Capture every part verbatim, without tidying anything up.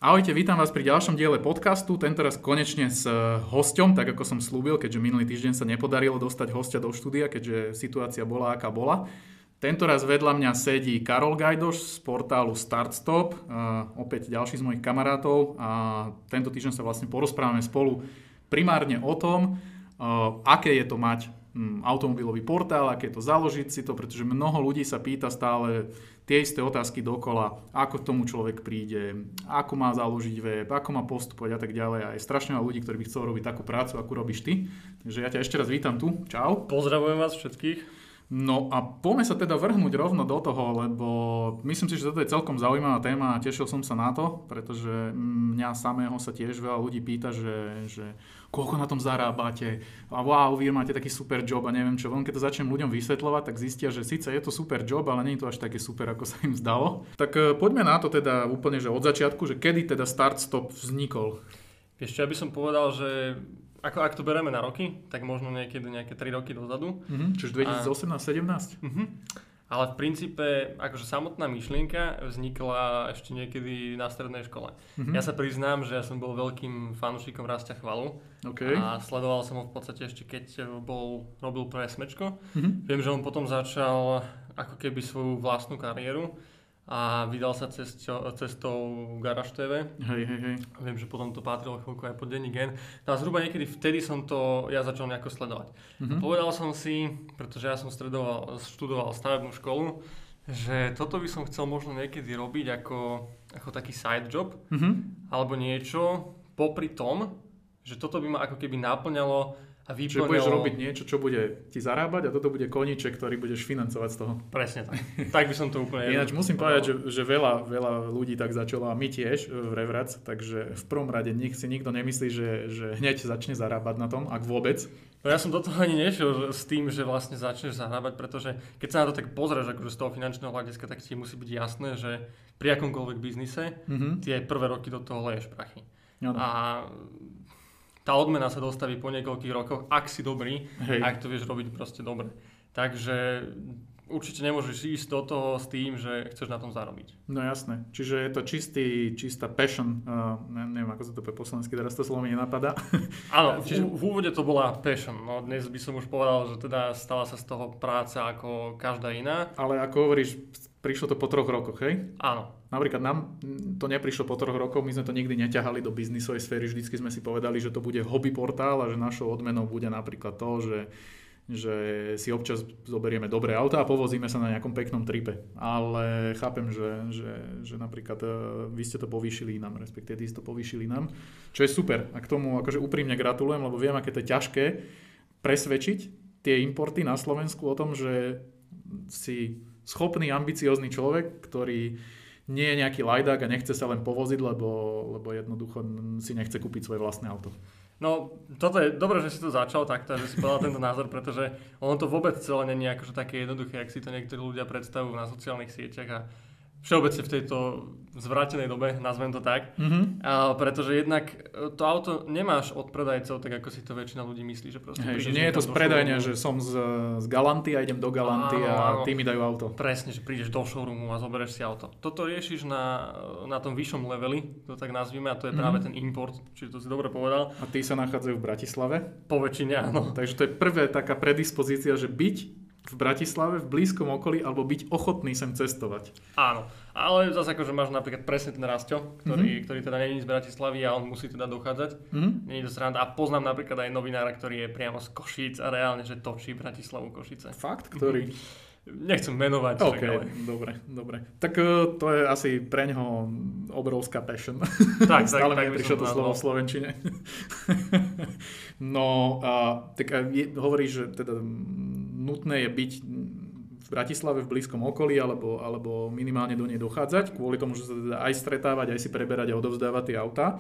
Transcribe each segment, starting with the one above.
Ahojte, vítam vás pri ďalšom diele podcastu, tentoraz konečne s hosťom, tak ako som slúbil, keďže minulý týždeň sa nepodarilo dostať hostia do štúdia, keďže situácia bola aká bola. Tentoraz vedľa mňa sedí Karol Gajdoš z portálu StartStop, uh, opäť ďalší z mojich kamarátov a tento týždeň sa vlastne porozprávame spolu primárne o tom, uh, aké je to mať um, automobilový portál, aké je to založiť si to, pretože mnoho ľudí sa pýta stále tie isté otázky dokola, ako k tomu človek príde, ako má založiť web, ako má postupovať a tak ďalej. A je strašne veľa ľudí, ktorí by chceli robiť takú prácu, akú robíš ty. Takže ja ťa ešte raz vítam tu. Čau. Pozdravujem vás všetkých. No a poďme sa teda vrhnúť rovno do toho, lebo myslím si, že toto je celkom zaujímavá téma a tešil som sa na to, pretože mňa samého sa tiež veľa ľudí pýta, že, že koľko na tom zarábate a wow, vy máte taký super job a neviem čo. Keď to začnem ľuďom vysvetľovať, tak zistia, že síce je to super job, ale nie je to až také super, ako sa im zdalo. Tak poďme na to teda úplne, že od začiatku, že kedy teda StartStop vznikol? Ešte ja by som povedal, že Ako, ak to bereme na roky, tak možno niekedy nejaké tri roky dozadu. Mm-hmm, čiže dvetisícosemnásť sedemnásť? Uh-huh. Ale v princípe, akože samotná myšlienka vznikla ešte niekedy na strednej škole. Mm-hmm. Ja sa priznám, že ja som bol veľkým fanúšikom Rastia Chvalu. Okay. A sledoval som ho v podstate ešte keď bol, robil pre Smečko. Mm-hmm. Viem, že on potom začal ako keby svoju vlastnú kariéru a vydal sa cestou, cestou Garage té vé. Hej, hej, hej. Viem, že potom to patrilo chvíľku aj pod denní gen. No a zhruba niekedy vtedy som to ja začal nejako sledovať. Mm-hmm. Povedal som si, pretože ja som stredoval, študoval stavebnú školu, že toto by som chcel možno niekedy robiť ako, ako taký side job, mm-hmm. alebo niečo popri tom, že toto by ma ako keby náplňalo a vyplňalo. Čiže budeš robiť niečo, čo bude ti zarábať a toto bude koníček, ktorý budeš financovať z toho. Presne tak. Tak by som to úplne... Ináč musím povedať, že, že veľa, veľa ľudí tak začalo a my tiež v Revrac, takže v prvom rade nik, si nikto nemyslí, že, že hneď začne zarábať na tom, ak vôbec. No ja som do toho ani nešiel s tým, že vlastne začneš zarábať, pretože keď sa na to tak pozrieš akože z toho finančného hľadiska, tak ti musí byť jasné, že pri akomkoľvek biznise mm-hmm. tie prvé roky do toho leješ prachy. No. A tá odmena sa dostaví po niekoľkých rokoch, ak si dobrý, hej. Ak to vieš robiť proste dobre. Takže určite nemôžeš ísť do toho s tým, že chceš na tom zarobiť. No jasné. Čiže je to čistý, čistá passion. Uh, neviem, ako sa to po slovensky, teraz to slovo mi nenapadá. Áno, čiže v úvode to bola passion. No, dnes by som už povedal, že teda stala sa z toho práca ako každá iná. Ale ako hovoríš, prišlo to po troch rokoch, hej? Áno. Napríklad nám to neprišlo po troch rokoch, my sme to nikdy neťahali do biznisovej sféry, vždycky sme si povedali, že to bude hobby portál a že našou odmenou bude napríklad to, že, že si občas zoberieme dobré auta a povozíme sa na nejakom peknom tripe. Ale chápem, že, že, že napríklad vy ste to povýšili nám, respektíve vy ste to povýšili nám, čo je super. A k tomu akože úprimne gratulujem, lebo viem, aké to je ťažké presvedčiť tie importy na Slovensku o tom, že si schopný, ambiciózny človek, ktorý nie je nejaký lajdák a nechce sa len povoziť, lebo, lebo jednoducho si nechce kúpiť svoje vlastné auto. No, toto je dobré, že si to začal takto, že si povedal tento názor, pretože ono to vôbec celé nie je akože také jednoduché, jak si to niektorí ľudia predstavujú na sociálnych sieťach a všeobecne v tejto zvrátenej dobe, nazvem to tak. Mm-hmm. A pretože jednak to auto nemáš od predajcov, tak ako si to väčšina ľudí myslí, že proste Hej, že nie je to z predajne, že som z, z Galanty a idem do Galanty áno, a áno. Tí mi dajú auto. Presne, že prídeš do showroomu a zoberieš si auto. Toto riešiš na, na tom vyššom leveli, to tak nazvime, a to je mm-hmm. práve ten import, čiže to si dobre povedal. A tí sa nachádzajú v Bratislave? Po väčšine, áno. Takže to je prvé taká predispozícia, že byť v Bratislave, v blízkom okolí, alebo byť ochotný sem cestovať. Áno, ale zase akože máš napríklad presne ten Rasťo, ktorý, mm-hmm. ktorý teda nie je z Bratislavy a on musí teda dochádzať. Mm-hmm. Nie je to sranda. A poznám napríklad aj novinára, ktorý je priamo z Košíc a reálne, že točí Bratislavu Košice. Fakt? Ktorý? Nechcem menovať. OK, ale... dobre, dobre. Tak uh, to je asi pre ňoho obrovská passion. Tak, stále tak, mi prišlo to slovo v slovenčine. No, uh, tak uh, je, hovoríš, že teda nutné je byť v Bratislave v blízkom okolí alebo, alebo minimálne do nej dochádzať, kvôli tomu, že sa teda aj stretávať, aj si preberať a odovzdávať tie autá.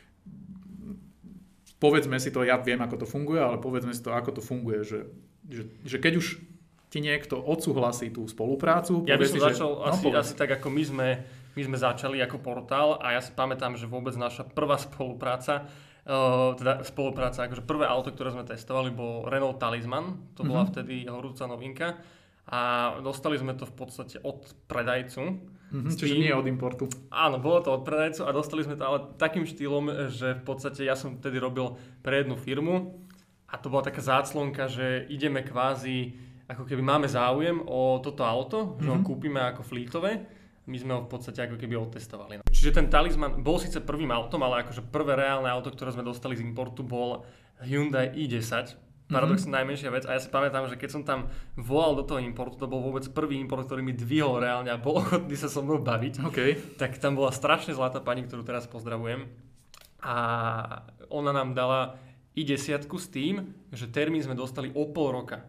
Povedzme si to, ja viem, ako to funguje, ale povedzme si to, ako to funguje, že, že, že keď už ti niekto odsúhlasí tú spoluprácu. Ja by som si, začal že... asi, no, asi tak, ako my sme, my sme začali ako portál a ja si pamätám, že vôbec naša prvá spolupráca Uh, teda spolupráca, akože prvé auto, ktoré sme testovali, bol Renault Talisman, to bola mm-hmm. vtedy horúca novinka a dostali sme to v podstate od predajcu Mm-hmm, čiže tým, nie od importu. Áno, bolo to od predajcu a dostali sme to ale takým štýlom, že v podstate ja som vtedy robil pre jednu firmu a to bola taká záclonka, že ideme kvázi, ako keby máme záujem o toto auto, mm-hmm. že ho kúpime ako fleetové. My sme ho v podstate ako keby otestovali. Čiže ten Talisman bol síce prvým autom, ale akože prvé reálne auto, ktoré sme dostali z importu, bol Hyundai i desať. Paradoxne mm-hmm. najmenšia vec. A ja si pamätám, že keď som tam volal do toho importu, to bol vôbec prvý import, ktorý mi dvihol reálne a bol ochotný sa so mnou baviť. Okay. Tak tam bola strašne zlatá pani, ktorú teraz pozdravujem. A ona nám dala i desať s tým, že termín sme dostali o pol roka.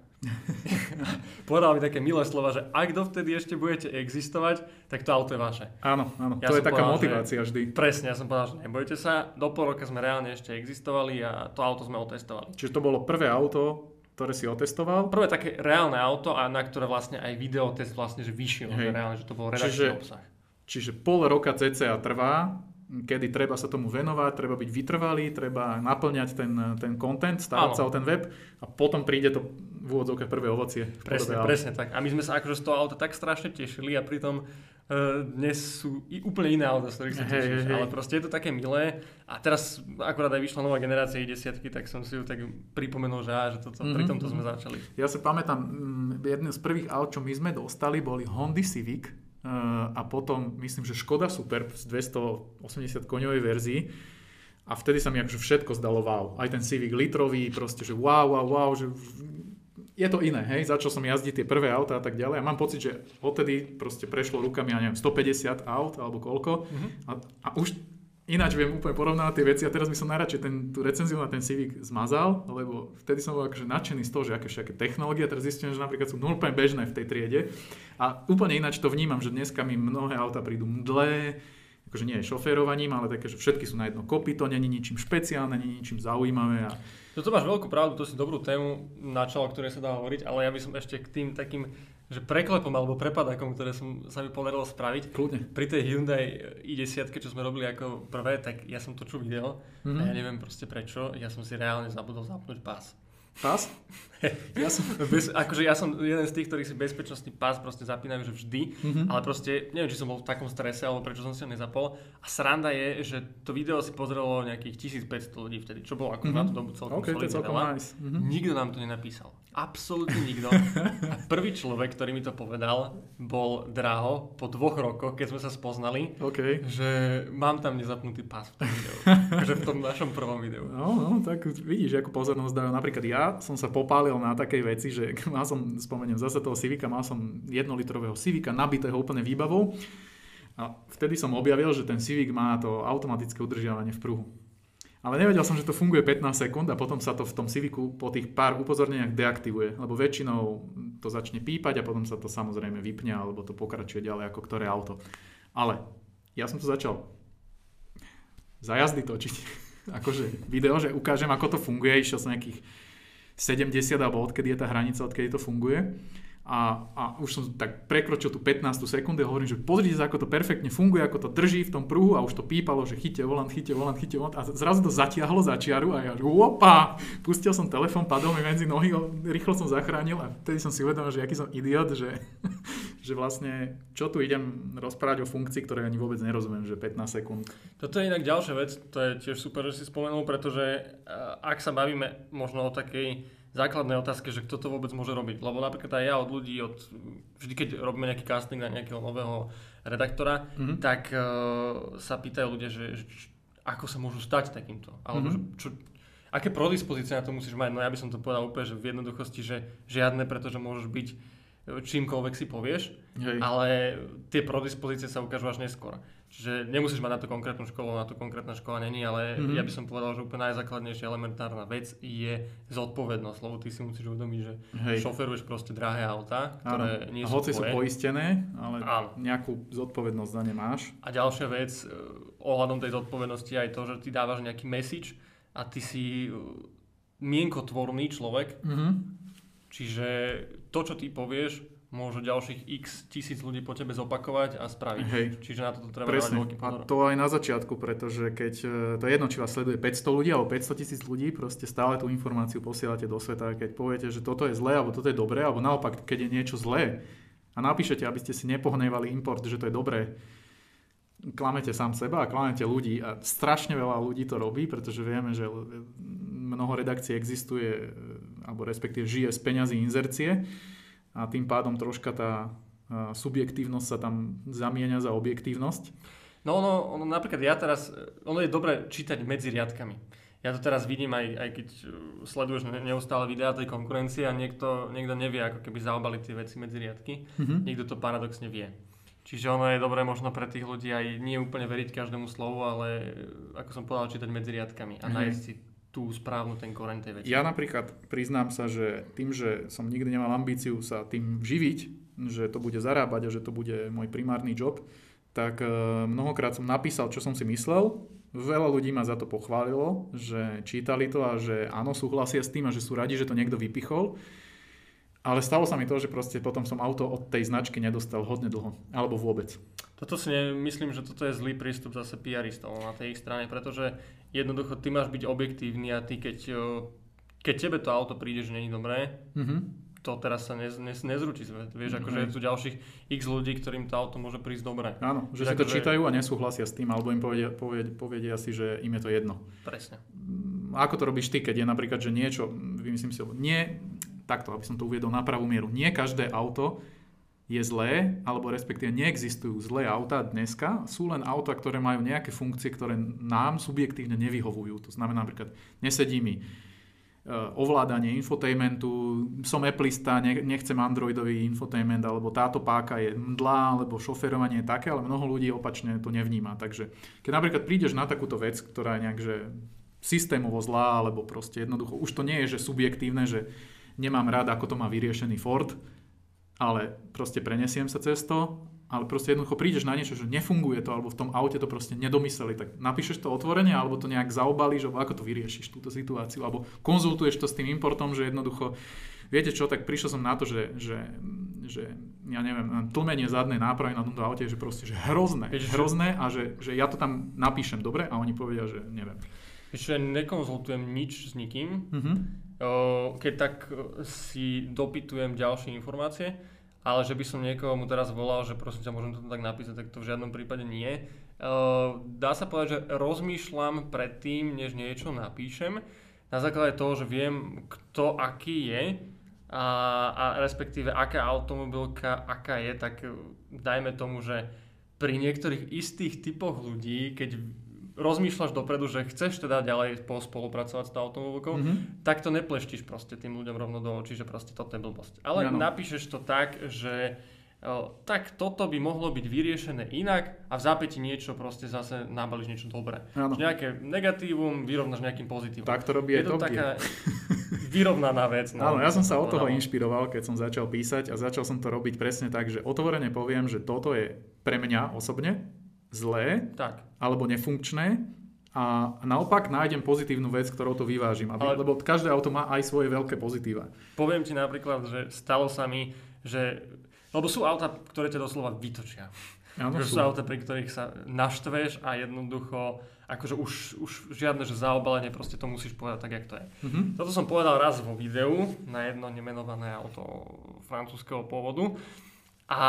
Povedal mi také milé slova, že ak dovtedy ešte budete existovať, tak to auto je vaše. Áno, áno, ja to je taká povedal, motivácia vždy. Presne, ja som povedal, že nebojte sa, do pol roka sme reálne ešte existovali a to auto sme otestovali. Čiže to bolo prvé auto, ktoré si otestoval? Prvé také reálne auto a na ktoré vlastne aj videotest vlastne, že vyšiel, že reálne, že to bol redakčný čiže, obsah. Čiže pol roka cca trvá, kedy treba sa tomu venovať, treba byť vytrvalý, treba naplňať ten, ten content, starať sa o ten web a potom príde to v úvodzovkách prvé ovocie. Presne, presne tak. A my sme sa akože z toho auta tak strašne tešili a pritom uh, dnes sú i úplne iné auta, z ktorých sa tešíš. Hey, hey. Ale proste je to také milé a teraz akurát aj vyšla nová generácia i desať, tak som si ju tak pripomenul, že, á, že toto, mm-hmm. pri tomto sme začali. Ja si pamätám, jedným z prvých aut, čo my sme dostali, boli Honda Civic. Uh, a potom myslím, že Škoda Superb z dvestoosemdesiat koňovej verzii a vtedy sa mi akože všetko zdalo wow. Aj ten Civic litrový, proste, že wow, wow, wow, že je to iné, hej, začal som jazdiť tie prvé auta a tak ďalej a mám pocit, že odtedy proste prešlo rukami, ja neviem, stopäťdesiat aut alebo koľko mm-hmm. a, a už ináč viem úplne porovnávať tie veci a teraz by som najradšej ten, tú recenziu na ten Civic zmazal, lebo vtedy som bol akože nadšený z toho, že aké všetké technológie, teraz zistím, že napríklad sú úplne bežné v tej triede a úplne ináč to vnímam, že dneska mi mnohé auta prídu mdlé, akože nie je šoférovaním, ale také, že všetky sú na jedno kopyto, není ničím špeciálne, není ničím zaujímavé. A... To máš veľkú pravdu, to si dobrú tému načal, o ktorej sa dá hovoriť, ale ja by som ešte k tým takým že preklepom alebo prepadákom, ktoré som, sa mi podarilo spraviť. Kľudne. Pri tej Hyundai i desať, čo sme robili ako prvé, tak ja som točil video mm-hmm. a ja neviem proste prečo, ja som si reálne zabudol zapnúť pás. Pás? ja som, bez, akože ja som jeden z tých, ktorí si bezpečnostný pás proste zapínajú, že vždy, mm-hmm. ale proste neviem, či som bol v takom strese, alebo prečo som si ho nezapol. A sranda je, že to video si pozrelo nejakých tisícpäťsto ľudí vtedy, čo bolo ako mm-hmm. na tú dobu celkom okay, solidne veľa. Nice. Mm-hmm. Nikto nám to nenapísal. Absolútne nikto. A prvý človek, ktorý mi to povedal, bol Draho po dvoch rokoch, keď sme sa spoznali, okay. že mám tam nezapnutý pás v tom videu. že v tom našom prvom videu. No, no, tak vidíš, ako pozornosť dajú. Napríklad ja som sa popálil na takej veci, že mal som, spomeniem zase toho Civica, mal som jednolitrového Civica nabitého úplne výbavou a vtedy som objavil, že ten Civic má to automatické udržiavanie v pruhu. Ale nevedel som, že to funguje pätnásť sekúnd a potom sa to v tom Civicu po tých pár upozorneniach deaktivuje, lebo väčšinou to začne pípať a potom sa to samozrejme vypne alebo to pokračuje ďalej ako ktoré auto. Ale ja som to začal za jazdy točiť. akože video, že ukážem, ako to funguje. Išiel som nejakých sedemdesiat alebo odkedy je tá hranica, odkedy to funguje. A, a už som tak prekročil tú pätnástu sekundu a hovorím, že pozrite sa, ako to perfektne funguje, ako to drží v tom pruhu a už to pípalo, že chyťte volant, chyťte volant, chyťte volant a zrazu to zatiahlo za čiaru a ja, že opa, pustil som telefón, padol mi medzi nohy, rýchlo som zachránil a vtedy som si uvedomil, že aký som idiot, že, že vlastne čo tu idem rozprávať o funkcii, ktorej ani vôbec nerozumiem, že pätnásť sekúnd. Toto je inak ďalšia vec, to je tiež super, že si spomenul, pretože ak sa bavíme možno o takej základné otázky, že kto to vôbec môže robiť. Lebo napríklad aj ja od ľudí, od, vždy keď robíme nejaký casting na nejakého nového redaktora, mm-hmm. tak uh, sa pýtajú ľudia, že, že ako sa môžu stať takýmto. Alebo mm-hmm. že, čo, aké prodispozície na to musíš mať. No ja by som to povedal úplne, že v jednoduchosti, že žiadne, pretože môžeš byť čímkoľvek si povieš, hej. Ale tie prodispozície sa ukážu až neskôr. Čiže nemusíš mať na to konkrétnu školu, na to konkrétna škola není, ale mm-hmm. ja by som povedal, že úplne najzákladnejšia elementárna vec je zodpovednosť, lebo ty si musíš uvedomiť, že hej. šoferuješ proste drahé autá, ktoré áno. nie sú hoci tvoje. Sú poistené, ale áno. nejakú zodpovednosť za ne máš. A ďalšia vec, ohľadom tej zodpovednosti je aj to, že ty dávaš nejaký message a ty si mienkotvorný človek, mm-hmm. čiže to, čo ty povieš, môžu ďalších x tisíc ľudí po tebe zopakovať a spraviť. Hej. Čiže na toto treba dávať veľký pozor. A to aj na začiatku, pretože keď to je jedno, či vás sleduje päťsto ľudí alebo päťsto tisíc ľudí, proste stále tú informáciu posielate do sveta. Keď poviete, že toto je zlé alebo toto je dobré, alebo naopak, keď je niečo zlé, a napíšete, aby ste si nepohnevali import, že to je dobré, klamete sám seba a klamete ľudí a strašne veľa ľudí to robí, pretože vieme, že mnoho redakcií existuje, alebo respektíve žije z peňazí inzercie a tým pádom troška tá subjektívnosť sa tam zamieňa za objektívnosť. No ono, ono napríklad ja teraz, ono je dobre čítať medzi riadkami. Ja to teraz vidím aj, aj keď sleduješ neustále videá tej konkurencie a niekto, niekto nevie ako keby zaobaliť tie veci medzi riadky. Mm-hmm. Niekto to paradoxne vie. Čiže ono je dobré možno pre tých ľudí aj nie úplne veriť každému slovu, ale ako som povedal, čítať medzi riadkami a mm-hmm. nájsť si tú správnu ten koreň tej veci. Ja napríklad priznám sa, že tým, že som nikdy nemal ambíciu sa tým živiť, že to bude zarábať a že to bude môj primárny job, tak mnohokrát som napísal, čo som si myslel. Veľa ľudí ma za to pochválilo, že čítali to a že áno, súhlasia s tým a že sú radi, že to niekto vypichol. Ale stalo sa mi to, že proste potom som auto od tej značky nedostal hodne dlho. Alebo vôbec. Toto si nemyslím, že toto je zlý prístup zase PRistov na tej ich strane, pretože jednoducho ty máš byť objektívny a ty keď, keď tebe to auto príde, že nie je dobré, mm-hmm. to teraz sa nez, nez, nezručí. Vieš, mm-hmm. akože je tu ďalších x ľudí, ktorým to auto môže prísť dobre. Áno, že si to že... čítajú a nesúhlasia s tým, alebo im povedia, povedia, povedia si, že im je to jedno. Presne. Ako to robíš ty, keď je napríklad, že niečo, vymyslím si, nie, takto, aby som to uviedol na pravú mieru, nie každé auto je zlé, alebo respektíve neexistujú zlé autá dneska, sú len autá, ktoré majú nejaké funkcie, ktoré nám subjektívne nevyhovujú. To znamená napríklad, nesedí mi ovládanie infotainmentu, som Appleista, nechcem Androidový infotainment, alebo táto páka je mdlá, alebo šoferovanie je také, ale mnoho ľudí opačne to nevníma. Takže keď napríklad prídeš na takúto vec, ktorá je nejak že systémovo zlá, alebo proste jednoducho, už to nie je že subjektívne, že nemám rád, ako to má vyriešený Ford, ale proste prenesiem sa cez to, ale proste jednoducho prídeš na niečo, že nefunguje to, alebo v tom aute to proste nedomysleli, tak napíšeš to otvorene, alebo to nejak zaobalíš, alebo ako to vyriešiš, túto situáciu, alebo konzultuješ to s tým importom, že jednoducho, viete čo, tak prišiel som na to, že, že, že ja neviem, tlmenie zadnej nápravy na tomto aute, že proste, že hrozné, Víš, hrozné a že, že ja to tam napíšem dobre a oni povedia, že neviem. Ešte nekonzultujem nič s nikým, mm-hmm. keď tak si dopytujem ďalšie informácie, ale že by som niekomu teraz volal, že prosím ťa, môžem to tak napísať, tak to v žiadnom prípade nie. Dá sa povedať, že rozmýšľam predtým, než niečo napíšem, na základe toho, že viem, kto aký je a, a respektíve aká automobilka aká je, tak dajme tomu, že pri niektorých istých typoch ľudí, keď rozmýšľaš dopredu, že chceš teda ďalej spolupracovať s tou automobilkou, mm-hmm. tak to nepleštíš proste tým ľuďom rovno do očí, že proste toto je blbosť. Ale ja, no. napíšeš to tak, že o, tak toto by mohlo byť vyriešené inak a v zápäti niečo proste zase nabalíš niečo dobré. Nejaké negatívum vyrovnáš nejakým pozitívom. Tak to robí je to taká vyrovnaná vec. No, Áno, ja som sa od toho inšpiroval, keď som začal písať a začal som to robiť presne tak, že otvorene poviem, že toto je pre mňa osobne zlé, tak. alebo nefunkčné a naopak nájdem pozitívnu vec, ktorou to vyvážim. Aby, Ale... Lebo každé auto má aj svoje veľké pozitíva. Poviem ti napríklad, že stalo sa mi, že... Lebo sú auta, ktoré ťa doslova vytočia. Áno, sú. sú auta, pri ktorých sa naštveš a jednoducho akože už, už žiadne, že zaobalenie, proste to musíš povedať tak, jak to je. Mm-hmm. Toto som povedal raz vo videu na jedno nemenované auto francúzskeho pôvodu a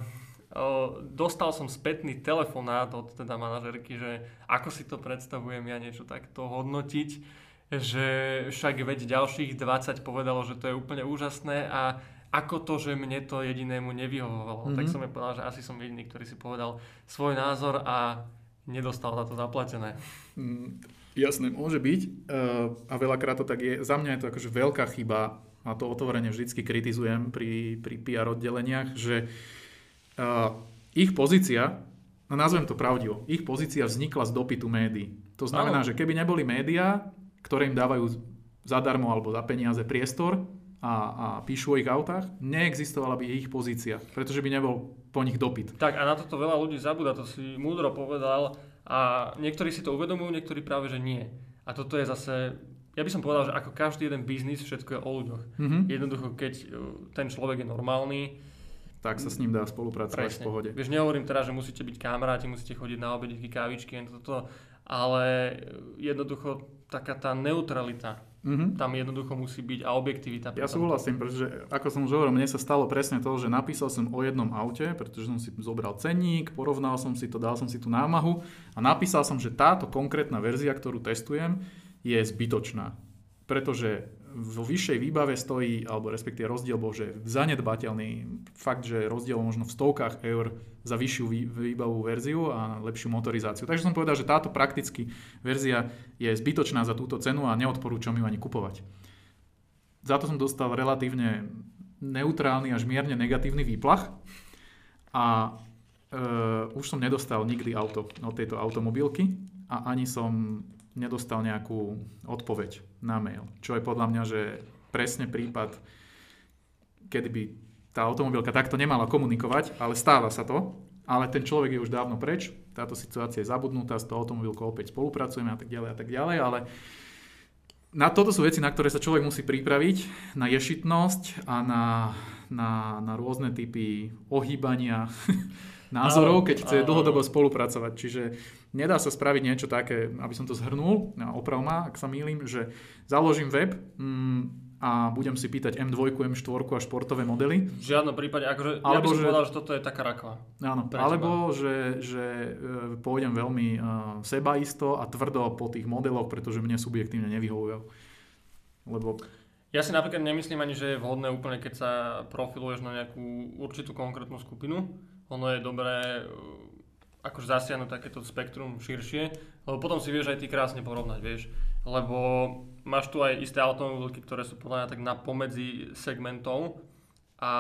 O, dostal som spätný telefonát od teda manažerky, že ako si to predstavujem ja niečo takto hodnotiť, že však veď ďalších dvadsať povedalo, že to je úplne úžasné a ako to, že mne to jedinému nevyhovovalo. Mm-hmm. Tak som jej povedal, že asi som jediný, ktorý si povedal svoj názor a nedostal za to zaplatené. Mm, jasné, môže byť a veľakrát to tak je. Za mňa je to akože veľká chyba a to otvorene vždycky kritizujem pri, pri pé er oddeleniach, že Uh, ich pozícia, no nazvem to pravdivo, ich pozícia vznikla z dopytu médií. To znamená, no. že keby neboli médiá, ktoré im dávajú zadarmo alebo za peniaze priestor a, a píšu o ich autách, neexistovala by ich pozícia, pretože by nebol po nich dopyt. Tak a na toto veľa ľudí zabúda, to si múdro povedal a niektorí si to uvedomujú, niektorí práve, že nie. A toto je zase, ja by som povedal, že ako každý jeden biznis, všetko je o ľuďoch. Mm-hmm. Jednoducho, keď ten človek je normálny, tak sa s ním dá spolupracovať Presne. v pohode. Vieš, nehovorím teraz, že musíte byť kamaráti, musíte chodiť na obedíky, kávičky, toto, ale jednoducho taká tá neutralita Mm-hmm. Tam jednoducho musí byť a objektivita. Ja súhlasím, pretože ako som už hovoril, mne sa stalo presne to, že napísal som o jednom aute, pretože som si zobral cenník, porovnal som si to, dal som si tú námahu a napísal som, že táto konkrétna verzia, ktorú testujem, je zbytočná. Pretože vo vyššej výbave stojí, alebo respektíve rozdiel bol, že zanedbateľný fakt, že rozdiel možno v stovkách eur za vyššiu výbavú verziu a lepšiu motorizáciu. Takže som povedal, že táto prakticky verzia je zbytočná za túto cenu a neodporúčam ju ani kupovať. Za to som dostal relatívne neutrálny až mierne negatívny výplach a e, už som nedostal nikdy auto od tejto automobilky a ani som nedostal nejakú odpoveď na mail. Čo je podľa mňa, že presne prípad, kedy by tá automobilka takto nemala komunikovať, ale stáva sa to, ale ten človek je už dávno preč, táto situácia je zabudnutá, s tou automobilkou opäť spolupracujeme a tak ďalej a tak ďalej, ale na toto sú veci, na ktoré sa človek musí pripraviť, na ješitnosť a na, na, na rôzne typy ohýbania názorov, keď chce dlhodobo spolupracovať. Čiže nedá sa spraviť niečo také, aby som to zhrnul, oprav ma, ak sa mýlim, že založím web mm, a budem si pýtať em dva, em štyri a športové modely. V žiadnom prípade, akože ja by som že, povedal, že toto je taká rakva. Áno, alebo že, že pôjdem veľmi uh, sebaisto a tvrdo po tých modeloch, pretože mne subjektívne nevyhovujú. Lebo ja si napríklad nemyslím ani, že je vhodné úplne, keď sa profiluješ na nejakú určitú konkrétnu skupinu. Ono je dobré akože zasiahnuť takéto spektrum širšie, lebo potom si vieš aj ty krásne porovnať, vieš. Lebo máš tu aj isté automobilky, ktoré sú podľa mňa tak na pomedzi segmentov a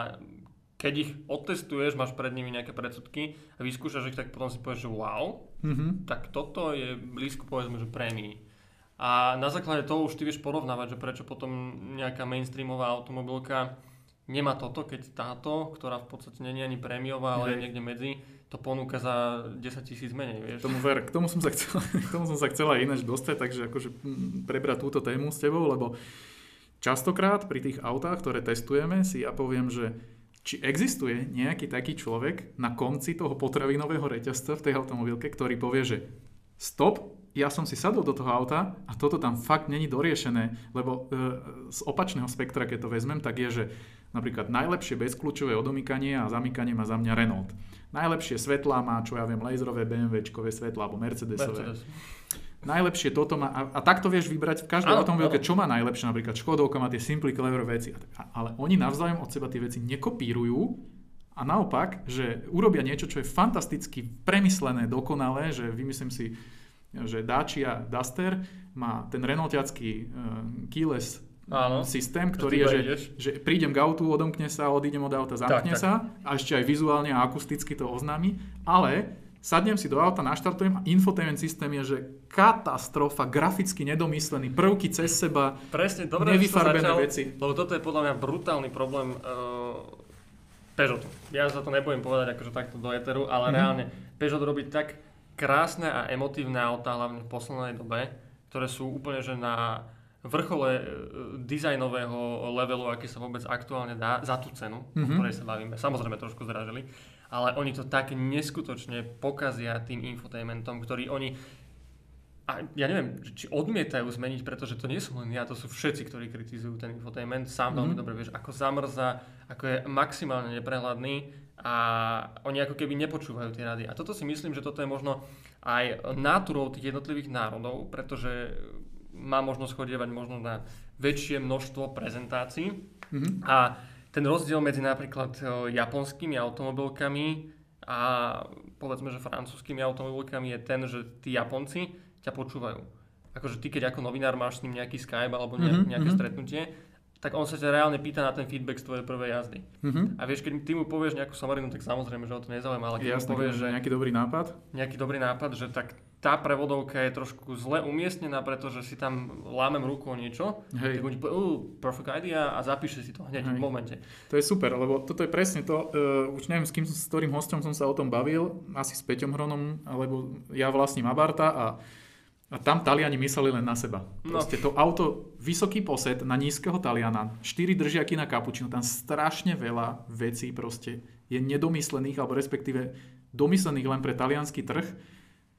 keď ich odtestuješ, máš pred nimi nejaké predsudky a vyskúšaš ich, tak potom si povieš, že wow, mm-hmm. tak toto je blízko povedzme, že prémii. A na základe toho už ty vieš porovnávať, že prečo potom nejaká mainstreamová automobilka nemá toto, keď táto, ktorá v podstate nie je ani prémiová, ale je niekde medzi, to ponúka za desať tisíc menej, vieš. Tomu ver, k tomu som sa chcel, k tomu som sa chcel aj ináč dostať, takže akože prebrať túto tému s tebou, lebo častokrát pri tých autách, ktoré testujeme, si ja poviem, že či existuje nejaký taký človek na konci toho potravinového reťazca v tej automobilke, ktorý povie, že stop, ja som si sadol do toho auta a toto tam fakt není doriešené, lebo e, z opačného spektra, keď to vezmem, tak je, že napríklad najlepšie bezkľúčové odomykanie a zamykanie má za mňa Renault. Najlepšie svetlá má, čo ja viem, laserové BMWčkové svetlá alebo Mercedesové. Mercedes. Najlepšie toto má, a, a takto vieš vybrať v každej automobilke, čo má najlepšie, napríklad Škodovka má tie Simply Clever veci, ale oni navzájom od seba tie veci nekopírujú a naopak, že urobia niečo, čo je fantasticky premyslené, dokonalé, že vymyslím si, že Dacia Duster má ten Renaultiacký uh, keyless Áno, systém, ktorý je, že, že prídem k autu, odomkne sa, odídem od auta, zamkne tak, sa tak. A ešte aj vizuálne a akusticky to oznámi, ale sadnem si do auta, naštartujem a infotainment systém je, že katastrofa, graficky nedomyslený, prvky cez seba, presne, dobre, nevyfarbené začal, veci. Lebo toto je podľa mňa brutálny problém uh, Peugeotu. Ja sa to nebudem povedať akože takto do éteru, ale mm. reálne Peugeot robí tak krásne a emotívne autá, hlavne v poslednej dobe, ktoré sú úplne že na vrchole dizajnového levelu, aký sa vôbec aktuálne dá, za tú cenu, mm-hmm. o ktorej sa bavíme. Samozrejme trošku zdražili, ale oni to tak neskutočne pokazia tým infotainmentom, ktorý oni, a ja neviem, či odmietajú zmeniť, pretože to nie sú len ja, to sú všetci, ktorí kritizujú ten infotainment. Sám veľmi mm-hmm. dobre vieš, ako zamrza, ako je maximálne neprehľadný a oni ako keby nepočúvajú tie rady. A toto si myslím, že toto je možno aj náturou tých jednotlivých národov, pretože má možnosť chodievať možno na väčšie množstvo prezentácií. Mm-hmm. A ten rozdiel medzi napríklad japonskými automobilkami a povedzme, že francúzskými automobilkami je ten, že tí Japonci ťa počúvajú. Akože ty, keď ako novinár máš s ním nejaký Skype alebo nejak, mm-hmm. nejaké stretnutie, tak on sa ťa reálne pýta na ten feedback z tvojej prvej jazdy. Mm-hmm. A vieš, keď ty mu povieš nejakú somarinu, tak samozrejme, že ho to nezaujíma, ale keď Jasne, mu povieš, že nejaký dobrý nápad, nejaký dobrý nápad, že tak tá prevodovka je trošku zle umiestnená, pretože si tam lámem rukou niečo, Hej. tak oni povie, uh, perfect idea a zapíše si to hneď Hej. v momente. To je super, lebo toto je presne to, uh, už neviem s kým, s ktorým hosťom som sa o tom bavil, asi s Peťom Hronom, alebo ja vlastním Abarta a A tam Taliani mysleli len na seba. Proste no. to auto, vysoký posed na nízkeho Taliana, štyri držiaky na kapučinu, tam strašne veľa vecí proste je nedomyslených, alebo respektíve domyslených len pre taliansky trh.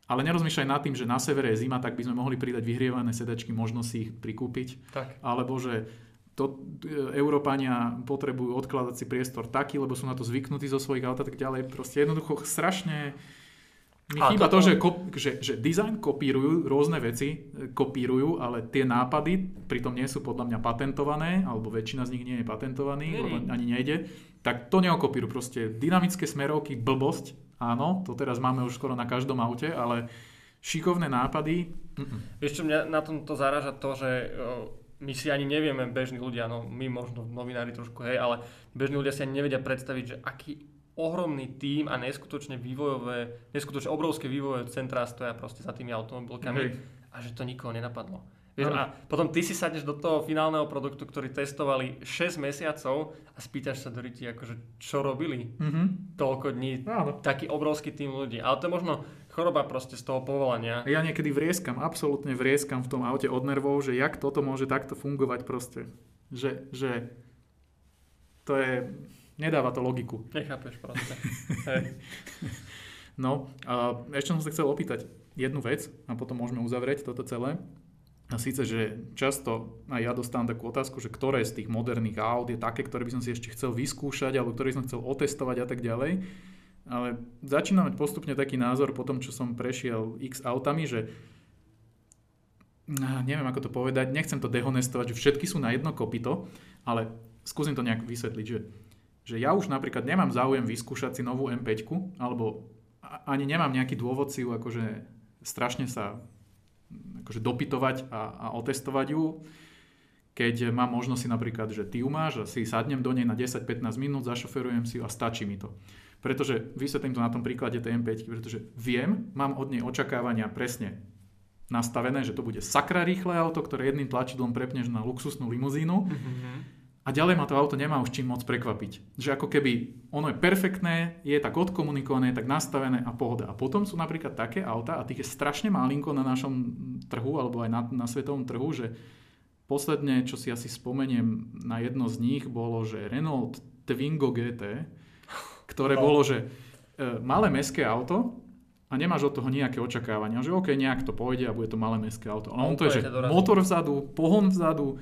Ale nerozmýšľaj nad tým, že na severe je zima, tak by sme mohli pridať vyhrievané sedačky, možno si ich prikúpiť. Tak. Alebo že to, Európania potrebujú odkladací priestor taký, lebo sú na to zvyknutí zo svojich aut a tak ďalej. Proste jednoducho strašne mi chýba to, to že, kop, že, že design kopírujú, rôzne veci kopírujú, ale tie nápady pritom nie sú podľa mňa patentované, alebo väčšina z nich nie je patentovaný, nie. Lebo ani nejde. Tak to neokopírujú. Proste dynamické smerovky, blbosť. Áno, to teraz máme už skoro na každom aute, ale šikovné nápady... Mm-mm. Vieš čo, mňa na tomto zaráža to, že my si ani nevieme, bežní ľudia, no my možno novinári trošku, hej, ale bežní ľudia si ani nevedia predstaviť, že aký ohromný tím a neskutočne vývojové, neskutočne obrovské vývojové centrá stoja proste za tými automobilkami hej. A že to nikoho nenapadlo. Vieš, a potom ty si sadneš do toho finálneho produktu, ktorý testovali šesť mesiacov a spýtaš sa do ryti, akože čo robili mm-hmm. toľko dní, áno. Taký obrovský tým ľudí. Ale to je možno choroba proste z toho povolania. Ja niekedy vrieskam, absolútne vrieskam v tom aute od nervov, že jak toto môže takto fungovať proste. Že, že to je, nedáva to logiku. Nechápeš proste. Hej. No, a ešte som sa chcel opýtať jednu vec a potom môžeme uzavrieť toto celé. A síce, že často aj ja dostávam takú otázku, že ktoré z tých moderných aut je také, ktoré by som si ešte chcel vyskúšať alebo ktoré by som chcel otestovať a tak ďalej. Ale začínam mať postupne taký názor po tom, čo som prešiel x autami, že neviem ako to povedať, nechcem to dehonestovať, že všetky sú na jedno kopyto, ale skúsim to nejak vysvetliť, že, že ja už napríklad nemám záujem vyskúšať si novú em päť, alebo ani nemám nejaký dôvod si ju akože strašne sa akože dopytovať a, a otestovať ju, keď mám možnosť si napríklad, že ty ju máš a si sadnem do nej na desať pätnásť minút, zašoferujem si ju a stačí mi to. Pretože vysvetlím to na tom príklade tej em päť, pretože viem, mám od nej očakávania presne nastavené, že to bude sakra rýchle auto, ktoré jedným tlačidlom prepneš na luxusnú limuzínu mm-hmm. a ďalej ma to auto nemá už čím moc prekvapiť. Že ako keby ono je perfektné, je tak odkomunikované, je tak nastavené a pohoda. A potom sú napríklad také auta, a tých je strašne malinko na našom trhu, alebo aj na, na svetovom trhu, že posledne, čo si asi spomeniem na jedno z nich, bolo, že Renault Twingo gé té, ktoré no. bolo, že e, malé mestské auto a nemáš od toho nejaké očakávania, že OK, nejak to pôjde a bude to malé mestské auto. Ale on to je, že motor vzadu, pohon vzadu,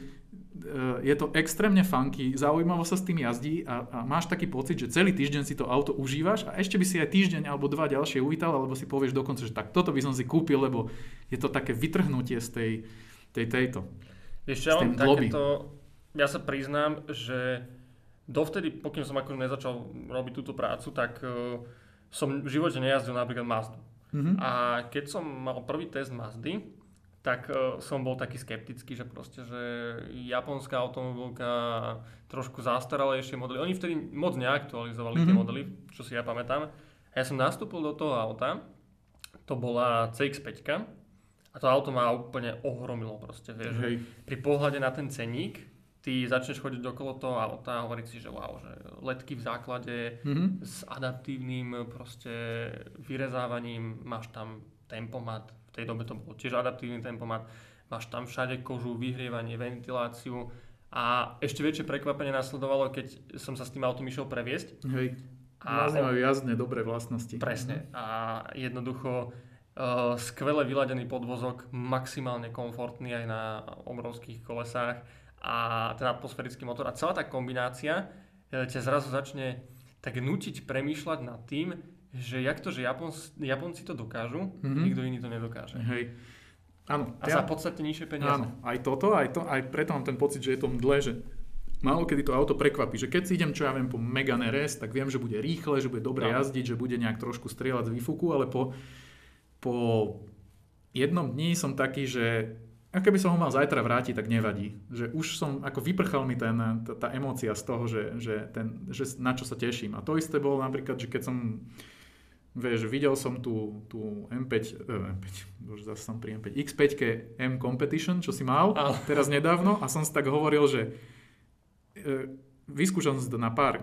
je to extrémne funky, zaujímavo sa s tým jazdí a, a máš taký pocit, že celý týždeň si to auto užívaš a ešte by si aj týždeň alebo dva ďalšie uvítal, alebo si povieš dokonca, že tak toto by som si kúpil, lebo je to také vytrhnutie z tej, tej tejto. Ešte ja mám takéto, ja sa priznám, že dovtedy, pokým som akože nezačal robiť túto prácu, tak uh, som v živote nejazdil napríklad Mazdu. Mm-hmm. A keď som mal prvý test Mazdy, tak uh, som bol taký skeptický, že proste, že japonská automobilka, trošku zastaralejšie modely. Oni vtedy moc neaktualizovali mm-hmm. tie modely, čo si ja pamätám. A ja som nastúpil do toho auta, to bola cé iks päť a to auto ma úplne ohromilo proste, vieš. Hej. Pri pohľade na ten ceník, ty začneš chodiť okolo toho auta a hovoriť si, že wow, že ledky v základe mm-hmm. s adaptívnym proste vyrezávaním, máš tam tempomat, v tej dobe to bol tiež adaptívny tempomat, máš tam všade kožu, vyhrievanie, ventiláciu a ešte väčšie prekvapenie nasledovalo, keď som sa s tým autom išiel previesť. Hej, vlastne majú jazdné dobré vlastnosti. Presne a jednoducho uh, skvele vyladený podvozok, maximálne komfortný aj na obrovských kolesách a ten atmosférický motor a celá tá kombinácia ťa zrazu začne tak nútiť premýšľať nad tým, že jak to, že Japons, Japonci to dokážu, mm-hmm. nikto iný to nedokáže. Hej. Áno. A ja, za podstate nižšie peniaze. Áno, aj toto, aj to, aj preto mám ten pocit, že je to mdle, že málo kedy to auto prekvapí, že keď si idem, čo ja viem, po Megane er es, tak viem, že bude rýchle, že bude dobre no. jazdiť, že bude nejak trošku strieľať z výfuku, ale po, po jednom dni som taký, že a keby som ho mal zajtra vrátiť, tak nevadí. Že už som, ako vyprchal mi ten, tá, tá emócia z toho, že, že, ten, že na čo sa teším. A to isté bolo napríklad, že keď som, vieš, videl som tú, tú em päť, eh, em päť, bože, zase som pri em päť, iks päť M Competition, čo si mal, ah. teraz nedávno, a som si tak hovoril, že eh, vyskúšal som si to na pár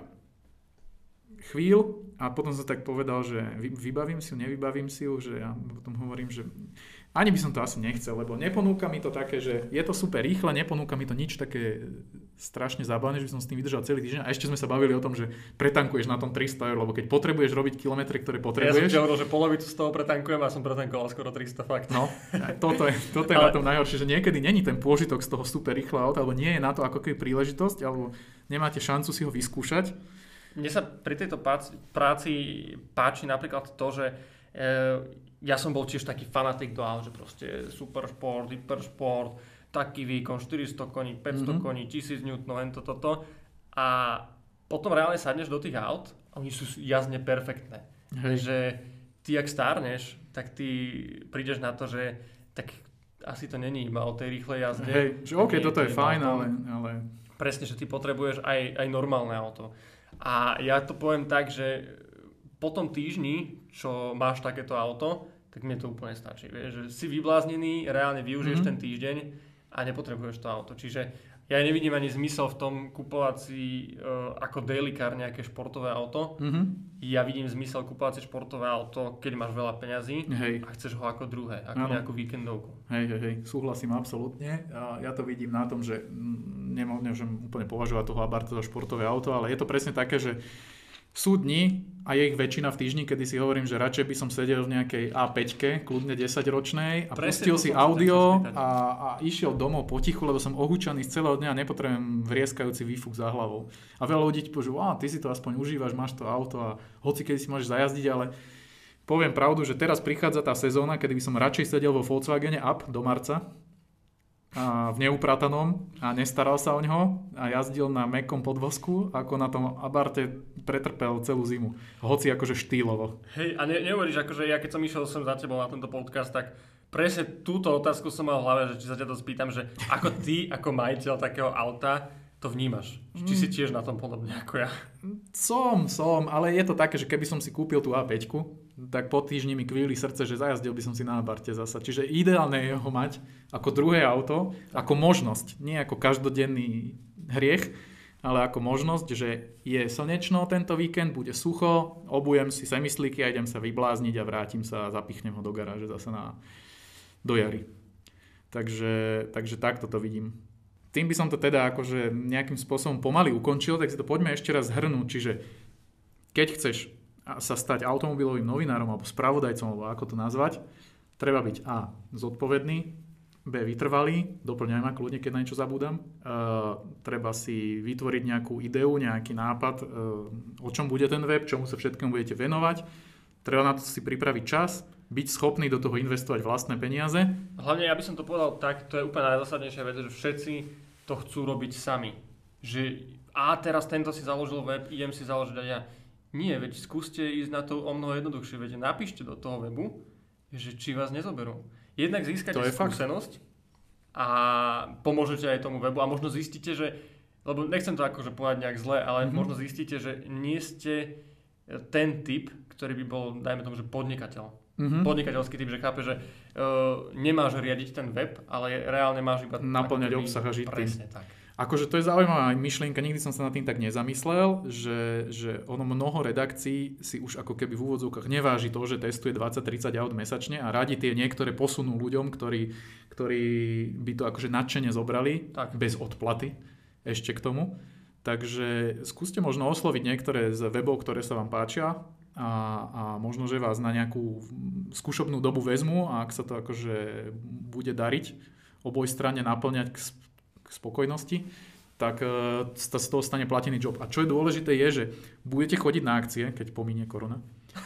chvíľ a potom som tak povedal, že vybavím si ju, nevybavím si ju, že ja potom hovorím, že ani by som to asi nechcel, lebo neponúka mi to také, že je to super rýchle, neponúka mi to nič také strašne zábavné, že by som s tým vydržal celý týždeň. A ešte sme sa bavili o tom, že pretankuješ na tom tristo eur, lebo keď potrebuješ robiť kilometre, ktoré potrebuješ... Ja som hovoril, že polovicu z toho pretankujem a som pretankoval skoro tristo fakt. No, toto je, toto je ale... na tom najhoršie, že niekedy není ten pôžitok z toho super rýchleho auta, alebo nie je na to ako keby príležitosť, alebo nemáte šancu si ho vyskúšať. Mne sa pri tejto práci, práci páči napríklad to, že e, ja som bol tiež taký fanatik do aut, že proste super šport, hyper šport, taký výkon, štyristo koní, päťsto mm-hmm. koní, tisíc newtonov, len toto, toto. A potom reálne sadneš do tých aut a oni sú jazdne perfektné. Hej. Že ty, ak stárneš, tak ty prídeš na to, že tak asi to není iba o tej rýchlej jazde. Hej, že OK, toto je fajn, ale, ale... Presne, že ty potrebuješ aj, aj normálne auto. A ja to poviem tak, že po tom týždni, čo máš takéto auto, tak mne to úplne stačí. Vieš, že si vybláznený, reálne využiješ mm-hmm. ten týždeň a nepotrebuješ to auto. Čiže ja nevidím ani zmysel v tom kupovať si uh, ako daily car nejaké športové auto. Mm-hmm. Ja vidím zmysel kupovať si športové auto, keď máš veľa peňazí hej. a chceš ho ako druhé, ako ano. Nejakú víkendovku. Hej, hej, hej, súhlasím absolútne. Ja to vidím na tom, že nemôžem úplne považovať toho Abartha za športové auto, ale je to presne také, že sú dni, a je ich väčšina v týždni, kedy si hovorím, že radšej by som sedel v nejakej á päť, kľudne desaťročnej a presne pustil si audio a, a išiel domov potichu, lebo som ohúčaný z celého dňa a nepotrebujem vrieskajúci výfuk za hlavou. A veľa ľudí ti povie, že ty si to aspoň užívaš, máš to auto a hoci kedy si môžeš zajazdiť, ale poviem pravdu, že teraz prichádza tá sezóna, kedy by som radšej sedel vo Volkswagene Up do marca a v neupratanom a nestaral sa o ňoho a jazdil na mäkkom podvozku, ako na tom Abarthe pretrpel celú zimu. Hoci akože štýlovo. Hej, a ne, neuveríš, akože ja keď som išiel som za tebou na tento podcast, tak presne túto otázku som mal v hlave, že či sa ťa to spýtam, že ako ty, ako majiteľ takého auta, to vnímaš? Či si tiež na tom podobne ako ja? Som, som, ale je to také, že keby som si kúpil tú á päť, tak po týždni mi kvíli srdce, že zajazdil by som si na Abarthe zasa. Čiže ideálne je ho mať ako druhé auto, ako možnosť, nie ako každodenný hriech, ale ako možnosť, že je slnečno tento víkend, bude sucho, obujem si semislíky a idem sa vyblázniť a vrátim sa a zapichnem ho do garáže zase na, do jary. Takže, takže takto to vidím. Tým by som to teda akože nejakým spôsobom pomaly ukončil, tak si to poďme ešte raz zhrnúť. Čiže keď chceš sa stať automobilovým novinárom alebo spravodajcom, alebo ako to nazvať, treba byť A. zodpovedný, B. vytrvalý, doplňaj ma kľudne, keď na niečo zabúdam. Uh, treba si vytvoriť nejakú ideu, nejaký nápad, uh, o čom bude ten web, čomu sa všetkému budete venovať. Treba na to si pripraviť čas, byť schopný do toho investovať vlastné peniaze. Hlavne, ja by som to povedal tak, to je úplne najzásadnejšia vec, že všetci to chcú robiť sami. Že a teraz tento si založil web, idem si založiť aj ja. Nie, veď skúste ísť na to o mnoho jednoduchšie. Veď napíšte do toho webu, že či vás nezoberú. Jednak získate skúsenosť a pomôžete aj tomu webu a možno zistíte, že, lebo nechcem to akože povedať nejak zle, ale mm-hmm. možno zistíte, že nie ste ten typ, ktorý by bol, dajme tomu, že podnikateľ. Mm-hmm. Podnikateľský typ, že chápe, že uh, nemáš riadiť ten web, ale reálne máš iba naplňať obsah a žiť tým. Presne tak. Akože to je zaujímavá myšlienka, nikdy som sa nad tým tak nezamyslel, že, že ono mnoho redakcií si už ako keby v úvodzovkách neváži to, že testuje dvadsať tridsať aut mesačne a radi tie niektoré posunú ľuďom, ktorí, ktorí by to akože nadšene zobrali, tak. Bez odplaty ešte k tomu. Takže skúste možno osloviť niektoré z webov, ktoré sa vám páčia a, a možno, že vás na nejakú skúšobnú dobu vezmu a ak sa to akože bude dariť oboj strane naplňať k k spokojnosti, tak uh, z toho stane platený job. A čo je dôležité je, že budete chodiť na akcie, keď pominie korona.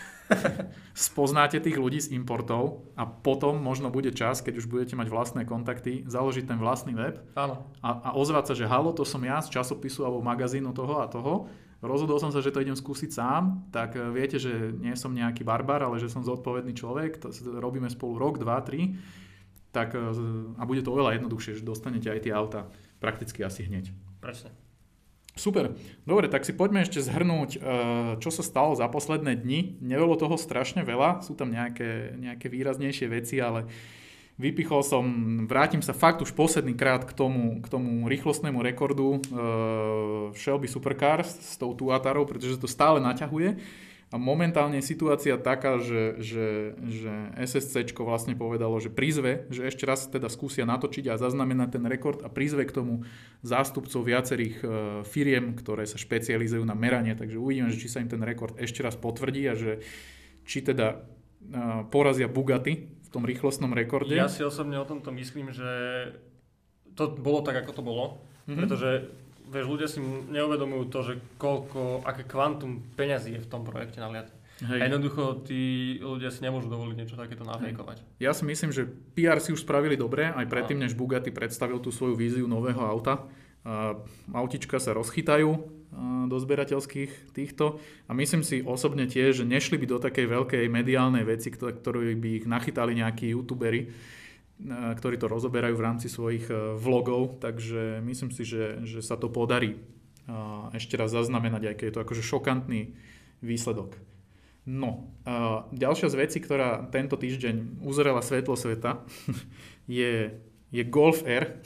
Spoznáte tých ľudí z importov a potom možno bude čas, keď už budete mať vlastné kontakty, založiť ten vlastný web Áno. a, a ozvať sa, že halo, to som ja z časopisu alebo magazínu toho a toho. Rozhodol som sa, že to idem skúsiť sám, tak viete, že nie som nejaký barbar, ale že som zodpovedný človek, to robíme spolu rok, dva, tri. Tak, a bude to oveľa jednoduchšie, že dostanete aj tie auta prakticky asi hneď. Presne. Super. Dobre, tak si poďme ešte zhrnúť, čo sa stalo za posledné dni. Nebolo toho strašne veľa, sú tam nejaké, nejaké výraznejšie veci, ale vypichol som, vrátim sa fakt už posledný krát k tomu, k tomu rýchlostnému rekordu Shelby Supercars s tou Tuatarou, pretože to stále naťahuje. A momentálne je situácia taká, že, že, že SSCčko vlastne povedalo, že prizve, že ešte raz teda skúsia natočiť a zaznamenať ten rekord a prizve k tomu zástupcov viacerých firiem, ktoré sa špecializujú na meranie. Takže uvidíme, že či sa im ten rekord ešte raz potvrdí a že či teda porazia Bugatti v tom rýchlostnom rekorde. Ja si osobne o tomto myslím, že to bolo tak, ako to bolo, mm-hmm. pretože vieš, ľudia si neuvedomujú to, že koľko, aké kvantum peňazí je v tom projekte naliate. A jednoducho tí ľudia si nemôžu dovoliť niečo takéto nafejkovať. Ja si myslím, že pé er si už spravili dobre, aj predtým, než Bugatti predstavil tú svoju víziu nového auta. Autička sa rozchytajú do zberateľských týchto a myslím si osobne tiež, že nešli by do takej veľkej mediálnej veci, ktorú by ich nachytali nejakí youtuberi, ktorí to rozoberajú v rámci svojich vlogov, takže myslím si, že, že sa to podarí ešte raz zaznamenať, aj keď je to akože šokantný výsledok. No, ďalšia z vecí, ktorá tento týždeň uzrela svetlo sveta, je, je Golf R.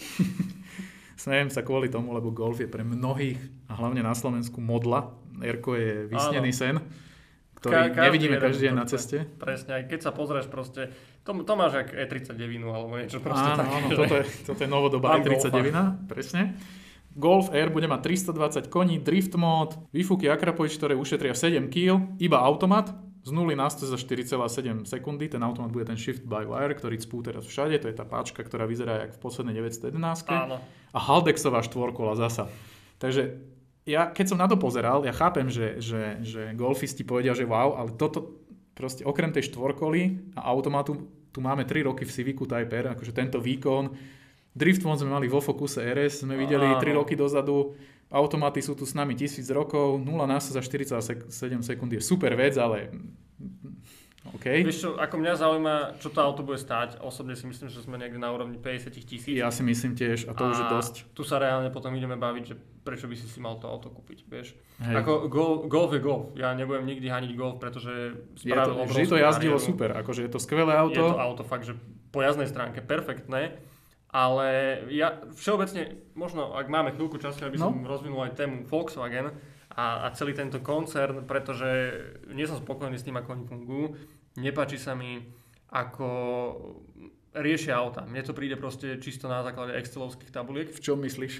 Smejem sa kvôli tomu, lebo Golf je pre mnohých, a hlavne na Slovensku, modla. R-ko je vysnený sen, ktorý Ka- nevidíme každý deň na ceste. Presne, aj keď sa pozrieš proste, to, to máš jak é tridsaťdeväť alebo niečo proste áno, také. Áno, toto je, toto je novodobá é tridsaťdeväť, presne. Golf R bude mať tristodvadsať koní, drift mód, výfuky Akrapovič, ktoré ušetria sedem kíl, iba automat, z nuly na sto za štyri celé sedem sekundy. Ten automat bude ten shift by wire, ktorý cpú teraz všade, to je tá páčka, ktorá vyzerá jak v poslednej deväťstojedenásť. Áno. A Haldexová štvorkola zasa. Takže ja, keď som na to pozeral, ja chápem, že, že, že golfisti povedia, že wow, ale toto proste okrem tej štvorkoly a automatu tu máme tri roky v Civicu Type R, akože tento výkon. Drift mode sme mali vo Focuse er es, sme videli tri roky dozadu, automaty sú tu s nami tisíc rokov, nula na sto za štyri celé sedem sekundy je super vec, ale OK. Vieš čo, ako mňa zaujíma, čo to auto bude stáť. Osobne si myslím, že sme niekde na úrovni päťdesiat tisíc. Ja si myslím tiež, a to a už je dosť. Tu sa reálne potom ideme baviť, že prečo by si si mal to auto kúpiť, vieš. Hej. Ako golf, golf je golf. Ja nebudem nikdy haniť golf, pretože spravil obrovskú vždy to jazdilo kariéru. Super, akože je to skvelé auto. Je to auto fakt, že po jazdnej stránke perfektné. Ale ja všeobecne, možno ak máme chvíľku času, aby som no. rozvinul aj tému Volkswagen a, a celý tento koncern, pretože nie som spokojný s tým, ako oni fungujú. Nepáči sa mi, ako riešia auta. Mne to príde proste čisto na základe excelovských tabuliek. V čom myslíš?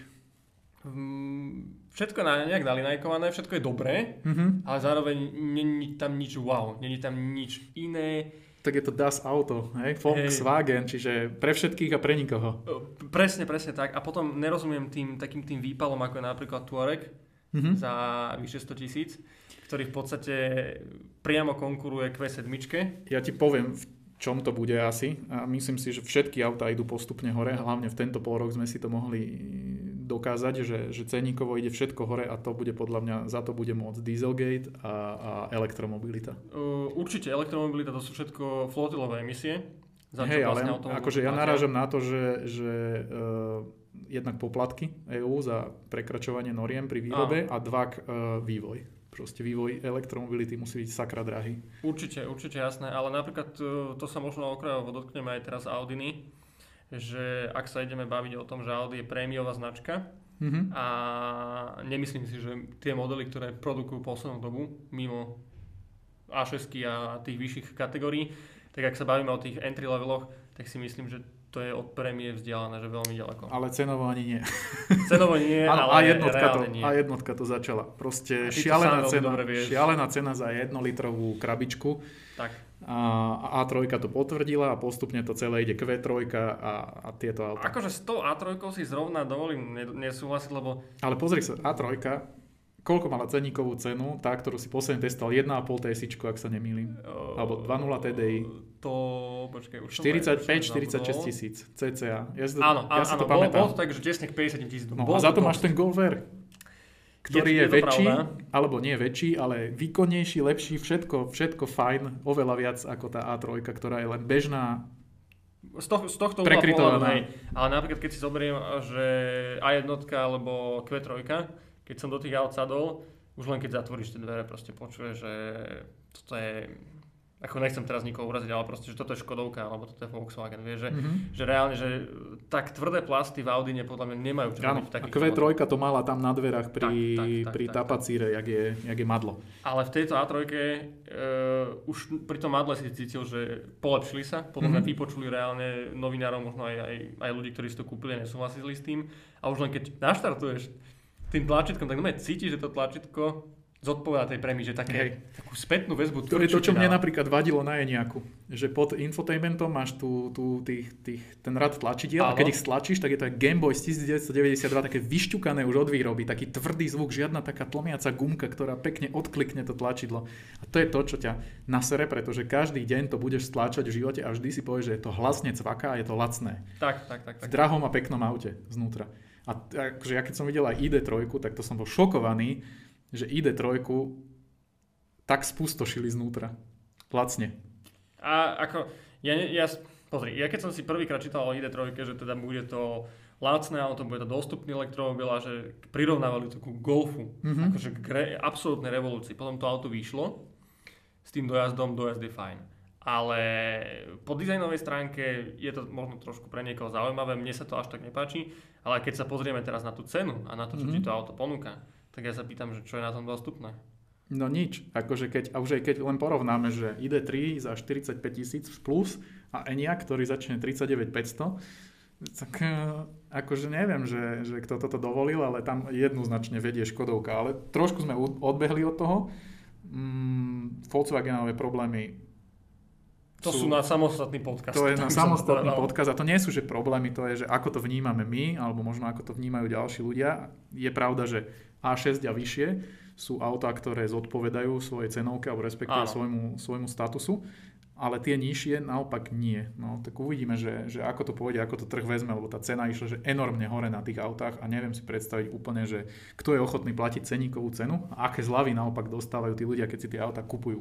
Všetko je nejak nalinajkované, všetko je dobré, mm-hmm. ale zároveň není tam nič wow, není tam nič iné. Tak je to Das Auto, hej? Volkswagen, hey. Čiže pre všetkých a pre nikoho. Presne, presne tak. A potom nerozumiem tým takým tým výpalom, ako je napríklad Touareg mm-hmm. za vyše sto tisíc, ktorý v podstate priamo konkuruje kvé sedem. Ja ti poviem, v čom to bude asi. A myslím si, že všetky autá idú postupne hore. Hlavne v tento pol rok sme si to mohli dokázať, že, že ceníkovo ide všetko hore a to bude podľa mňa, za to bude môcť Dieselgate a, a elektromobilita. Uh, určite elektromobilita, to sú všetko flotilové emisie. Hej, ale vlastne akože ja narážam na to, že, že uh, jednak poplatky é ú za prekračovanie noriem pri výrobe Áno. a dva uh, vývoj. Proste vývoj elektromobility musí byť sakra drahý. Určite, určite jasné, ale napríklad to sa možno okrajovo dotkneme aj teraz Audiny, že ak sa ideme baviť o tom, že Audi je prémiová značka mm-hmm. a nemyslím si, že tie modely, ktoré produkujú poslednú dobu mimo á šesť a tých vyšších kategórií, tak ak sa bavíme o tých entry leveloch, tak si myslím, že to je od prémie vzdialené, že veľmi ďaleko. Ale cenovo ani nie. Cenovo nie, ale a jednotka reálne to, nie. A jednotka to začala. Proste šialená cena, šialená cena za jednolitrovú krabičku. Tak. A á tri to potvrdila a postupne to celé ide kvé tri a, a tieto auta. Akože s tou á tri si zrovna dovolím nesúhlasiť, lebo... Ale pozri sa, á tri, koľko mala ceníkovú cenu, tá, ktorú si posledne testoval, jeden a pol TSIčko, ak sa nemýlim. Uh, Alebo dva nula T D I. To, počkaj, už štyridsaťpäť štyridsaťšesť tisíc cca. Ja si to, áno, ja si áno, to pamätám. Bol to tak, že tesne k päťdesiat tisíc. No, a za to máš ten Golf R, ktorý je, je, je väčší, pravda. Alebo nie väčší, ale výkonnejší, lepší, všetko, všetko fajn, oveľa viac ako tá á tri, ktorá je len bežná. Z, toho, z tohto uhla pohľadu, ale napríklad keď si zoberiem, že á jedna alebo kvé tri, keď som do tých aut sadol, už len keď zatvoríš tie dvere, proste počuješ, že toto je ako nechcem teraz nikoho uraziť, ale proste, že toto je Škodovka, alebo toto je Volkswagen, vieš, že, mm-hmm. že reálne, že tak tvrdé plasty v Audi podľa mňa nemajú čo robiť v takých. A kvé tri to mala tam na dverách pri, tak, tak, tak, pri tak, tapacíre, jak je, jak je madlo. Ale v tejto á tri uh, už pri tom madle si cítil, že polepšili sa, podľa mňa mm-hmm. vypočuli reálne novinárov, možno aj, aj, aj ľudí, ktorí si to kúpili a nesúhlasili s tým. A už len keď naštartuješ tým tlačítkom, tak normálne cítiš, že to tlačítko zodpovedá tej prémii, že také, Hej. takú spätnú väzbu. To je to, čo mne napríklad vadilo na Enyaqu. Že pod infotainmentom máš tu, tu tých, tých, ten rad tlačidiel a keď ich stlačíš, tak je to aj Game Boy z devätnásťstodeväťdesiatdva, také vyšťukané už od výroby, taký tvrdý zvuk, žiadna taká tlmiaca gumka, ktorá pekne odklikne to tlačidlo. A to je to, čo ťa nasere, pretože každý deň to budeš stlačať v živote a vždy si povieš, že je to hlasne cvaká a je to lacné. Tak, tak, tak. tak. V drahom a peknom aute znútra. A akože ja keď som videl aj í dé tri, tak to som bol šokovaný, že í dé tri tak spustošili znútra. Lacne. A ako, ja, ja, pozri, ja keď som si prvýkrát čítal o í dé tri, že teda bude to lacné auto, bude to dostupný elektromobil a že prirovnávali to ku Golfu. Mm-hmm. Akože k re, absolútnej revolúcii. Potom to auto vyšlo, s tým dojazdom, dojazd je fajn. Ale po dizajnovej stránke je to možno trošku pre niekoho zaujímavé, mne sa to až tak nepáči, ale keď sa pozrieme teraz na tú cenu a na to, čo mm-hmm. ti to auto ponúka, tak ja sa pýtam, že čo je na tom dostupné. No nič. Akože keď, a už aj keď len porovnáme, že í dé tri za štyridsaťpäť tisíc plus a Enyaq, ktorý začne tridsaťdeväť päťsto, tak akože neviem, že, že kto toto dovolil, ale tam jednoznačne vedie Škodovka. Ale trošku sme odbehli od toho. Mm, Volkswagenové problémy To sú, sú na samostatný podcast. To je na samostatný podcast a to nie sú, že problémy, to je, že ako to vnímame my, alebo možno ako to vnímajú ďalší ľudia. Je pravda, že á šesť a vyššie sú autá, ktoré zodpovedajú svojej cenovke alebo respektíve svojmu, svojmu statusu, ale tie nižšie naopak nie. No tak uvidíme, že, že ako to pôjde, ako to trh vezme, lebo tá cena išla že enormne hore na tých autách a neviem si predstaviť úplne, že kto je ochotný platiť ceníkovú cenu a aké zľavy naopak dostávajú tí ľudia, keď si tie autá kupujú.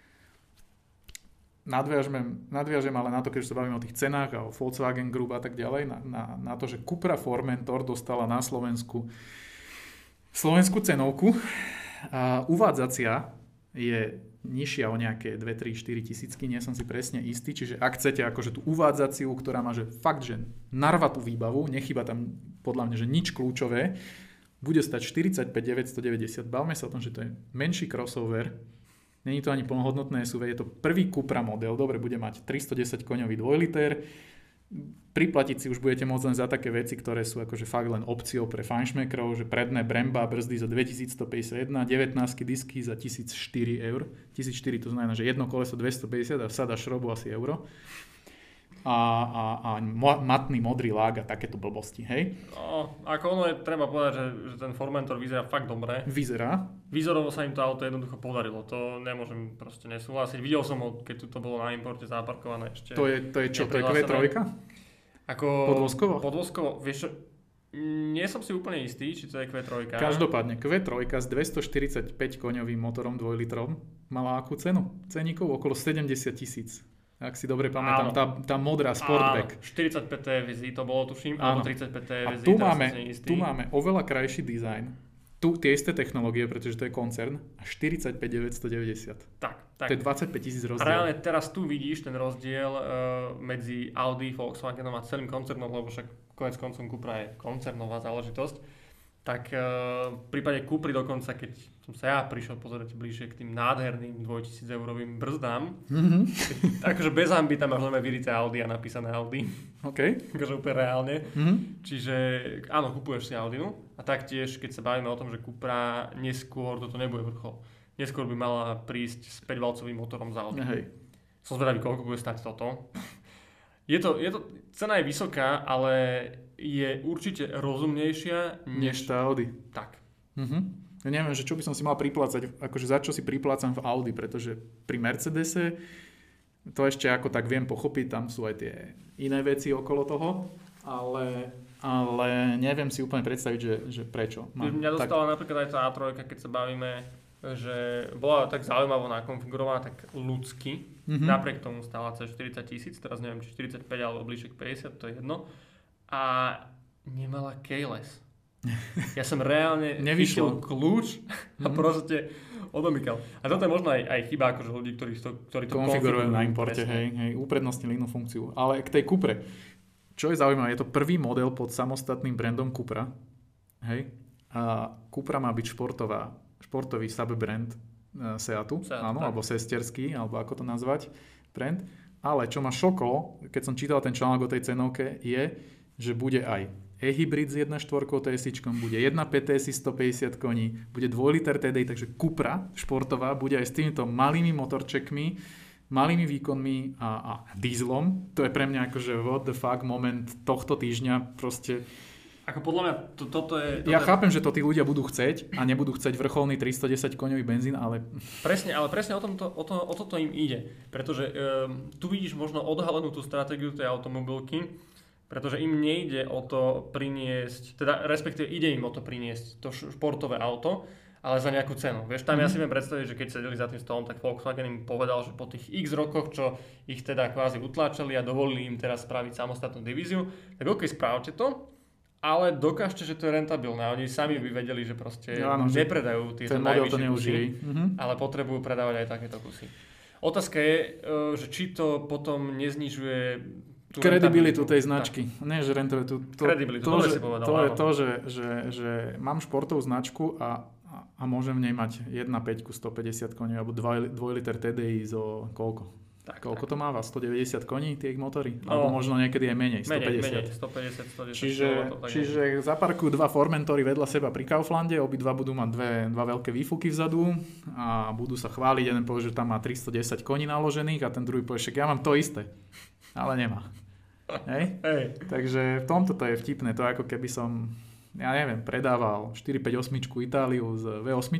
Nadviažem, nadviažem ale na to, keď sa bavíme o tých cenách a o Volkswagen Group a tak ďalej, na, na, na to, že Cupra Formentor dostala na Slovensku slovenskú cenovku. A uvádzacia je nižšia o nejaké dve, tri, štyri tisícky, nie som si presne istý, čiže ak chcete akože tú uvádzaciu, ktorá má že fakt, že narvatú výbavu, nechýba tam podľa mňa, že nič kľúčové, bude stať štyridsaťpäť tisíc deväťstodeväťdesiat. Bavme sa o tom, že to je menší crossover. Není to ani plnohodnotné es ú vé, je to prvý Cupra model, dobre, bude mať tristodesať koňový dvojliter. Priplatiť si už budete môcť len za také veci, ktoré sú akože fakt len opciou pre fajnšmekrov, že predné Bremba brzdy za dvetisícstopäťdesiatjeden, devätnásť disky za tisícštyri eur. tisícštyri to znamená, že jedno koleso dvestopäťdesiat a vsada šrobu asi euro. A, a, a matný modrý lák a takéto blbosti, hej? No, ako ono je, treba povedať, že, že ten Formentor vyzerá fakt dobre. Vyzerá. Výzorovo sa im to auto jednoducho podarilo, to nemôžem proste nesúhlasiť. Videl som ho, keď tu to bolo na importe zaparkované ešte. To je, to je čo, to je kvé tri? Ako podvozkovo? Podvozkovo, vieš čo, nie som si úplne istý, či to je kvé tri. Každopádne, kvé tri s dvestoštyridsaťpäť koňovým motorom dvojlitrom mala akú cenu? Ceníkov okolo sedemdesiat tisíc. Ak si dobre pamätám, tá, tá modrá Sportback. Áno, štyridsaťpäť té vé zet to bolo, tuším, alebo tridsaťpäť té vé zet. A tu máme, tu máme oveľa krajší dizajn. Tu tie isté technológie, pretože to je koncern, a štyridsaťpäť tisíc deväťstodeväťdesiat. Tak, tak. To je dvadsaťpäť tisíc rozdiel. A reálne teraz tu vidíš ten rozdiel uh, medzi Audi, Volkswagenom a celým koncernom, lebo však konec koncom Cupra je koncernová záležitosť. Tak uh, v prípade Cupry dokonca, keď som sa ja prišiel pozerať bližšie k tým nádherným dvetisíc eurovým brzdám, mm-hmm. takže bez hanby tam máš len vyrité Audi a napísané Audi. OK. Takže úplne reálne. Mm-hmm. Čiže áno, kupuješ si Audinu a taktiež, keď sa bavíme o tom, že Cupra neskôr, toto nebude vrchol, neskôr by mala prísť s päťvalcovým motorom z Audi. Hej. Som zvedavý, koľko bude stať toto. Je to, je to, cena je vysoká, ale je určite rozumnejšia než, než tá Audi. Tak. Uh-huh. Ja neviem, že čo by som si mal priplácať, akože za čo si priplácam v Audi, pretože pri Mercedese to ešte ako tak viem pochopiť, tam sú aj tie iné veci okolo toho, ale, ale neviem si úplne predstaviť, že, že prečo. Mám, Mňa dostala tak... napríklad aj tá á tri, keď sa bavíme, že bola tak zaujímavo nakonfigurovaná, tak ľudsky, mm-hmm. napriek tomu stála cez štyridsať tisíc, teraz neviem, či štyridsaťpäť alebo bližšie k päťdesiat, to je jedno. A nemala keyless. Ja som reálne chytil kľúč a proste odomykal. A toto je možno aj, aj chyba akože ľudí, ktorí to, ktorí to konfigurujú na importe, hej, hej, uprednostnili inú funkciu. Ale k tej Cupre, čo je zaujímavé, je to prvý model pod samostatným brandom Cupra, hej, a Cupra má byť športová, športový subbrand Seatu, Seat, áno, tak. Alebo sesterský, alebo ako to nazvať, brand. Ale čo ma šokolo, keď som čítal ten článok o tej cenovke, je, že bude aj e-hybrid s jedna celá štyri té es íčkom, bude jedna pé té es í stopäťdesiat koní, bude dva liter té dé í, takže Cupra športová bude aj s týmito malými motorčekmi, malými výkonmi a, a dieselom. To je pre mňa akože what the fuck moment tohto týždňa, proste. Ako podľa mňa to, toto je... Toto ja je... chápem, že to tí ľudia budú chcieť a nebudú chcieť vrcholný tristodesať koňový benzín, ale... Presne, ale presne o, tomto, o, to, o toto im ide. Pretože um, tu vidíš možno odhalenú tú stratégiu tej automobilky, pretože im nejde o to priniesť, teda respektíve ide im o to priniesť to športové auto, ale za nejakú cenu. Vieš, tam mm. ja si viem predstaviť, že keď sedeli za tým stolom, tak Volkswagen im povedal, že po tých x rokoch, čo ich teda kvázi utláčali a dovolili im teraz spraviť samostatnú divíziu, tak ok, správte to, ale dokážte, že to je rentabilné. Oni sami by vedeli, že proste ja, no, nepredajú tieto najvyššie kusy, mm-hmm. ale potrebujú predávať aj takéto kusy. Otázka je, že či to potom neznižuje kredibilitu tej značky. Tak. Nie, že rentabilitu. To, kredibilitu, to, to, že, povedal, to je to, že, že, že mám športovú značku a, a môžem v nej mať jedna päť stopäťdesiat koní alebo dva liter té dé í zo koľko? Tak, koľko tak. To máva? stodeväťdesiat koní tie ich motory? No, alebo možno niekedy aj menej, stopäťdesiat. Menej, menej, stopäťdesiat, stodesať. Čiže, čiže zaparkujú dva Formentory vedľa seba pri Kauflande, obidva budú mať dve, dva veľké výfuky vzadu a budú sa chváliť. Jeden povie, že tam má tristodesať koní naložených a ten druhý povie, že ja mám to isté. Ale nemá. Hej? Hey. Takže v tomto to je vtipné. To je ako keby som, ja neviem, predával štyri päť osem Itáliu s vé osem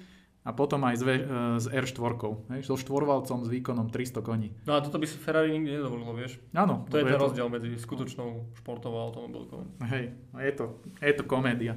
a potom aj s, v, s er štyri, hej? So štvorvalcom s výkonom tristo koní. No a toto by si Ferrari nikdy nedovolilo, vieš? Áno. To je ten rozdiel medzi skutočnou športovou automobilkou. Hej, je to, je to komédia.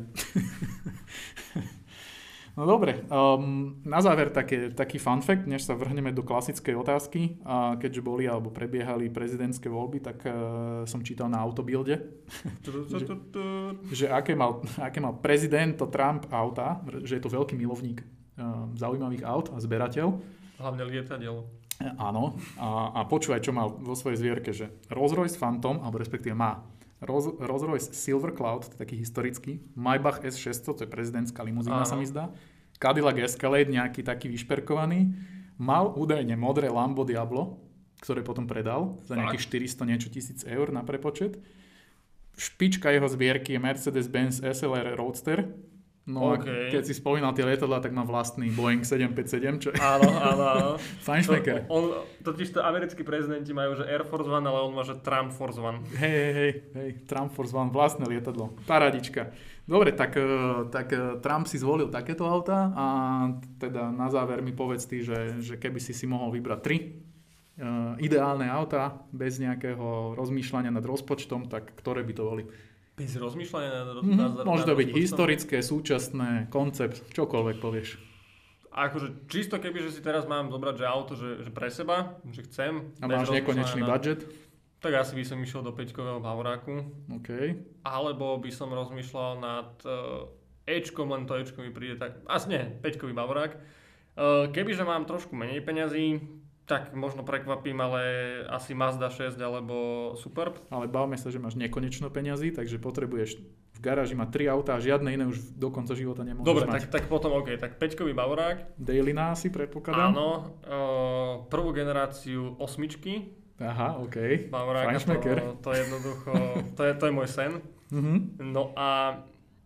No dobre, um, na záver také, taký fun fact, než sa vrhneme do klasickej otázky, a keďže boli alebo prebiehali prezidentské voľby, tak uh, som čítal na Autobilde, že, že aké, mal, aké mal prezident to Trump auta, že je to veľký milovník uh, zaujímavých aut a zberateľ. Hlavne lietadiel. Áno, a, a počúvaj, čo mal vo svojej zvierke, že Rolls-Royce Phantom, alebo respektíve má Rolls, Rolls-Royce Silver Cloud, to je taký historický, Maybach es šesťsto, to je prezidentská limuzína, sa mi zdá, Cadillac Escalade, nejaký taký vyšperkovaný, mal údajne modré Lambo Diablo, ktoré potom predal za nejakých štyristo niečo tisíc eur na prepočet. Špička jeho zbierky je Mercedes-Benz es el er Roadster. No okay. Keď si spomínal tie lietadlá, tak mám vlastný Boeing sedemstopäťdesiatsedem, čo je... Áno, áno, áno. Fajnšmeker. Totiž to americkí prezidenti majú, že Air Force One, ale on má, že Trump Force One. Hej, hej, hej, hej, Trump Force One, vlastné lietadlo. Paradička. Dobre, tak, tak Trump si zvolil takéto auta a teda na záver mi povedz ty, že, že keby si si mohol vybrať tri uh, ideálne auta bez nejakého rozmýšľania nad rozpočtom, tak ktoré by to boli? Bez rozmýšľania nad rozpočtom? Mm-hmm. Môže to byť historické, súčasné, koncept, čokoľvek povieš. A akože čisto keby, že si teraz mám zobrať, že auto, že, že pre seba, že chcem. A máš nekonečný nad... budget? Tak asi by som išiel do päťkového Bavoráku. OK. Alebo by som rozmýšľal nad uh, Ečkom, len to Ečko mi príde tak... Asi nie, päťkový Bavorák. Uh, kebyže mám trošku menej peňazí, tak možno prekvapím, ale asi Mazda šesť alebo Superb. Ale bavme sa, že máš nekonečno peňazí, takže potrebuješ v garáži mať tri autá a žiadne iné už do konca života nemôžeš Dobre, mať. Dobre, tak, tak potom OK, tak päťkový Bavorák. Dailina asi predpokladám. Áno, uh, prvú generáciu osmičky. Aha, OK. Bavoráka, to, to je jednoducho, to je, to je môj sen. Mm-hmm. No a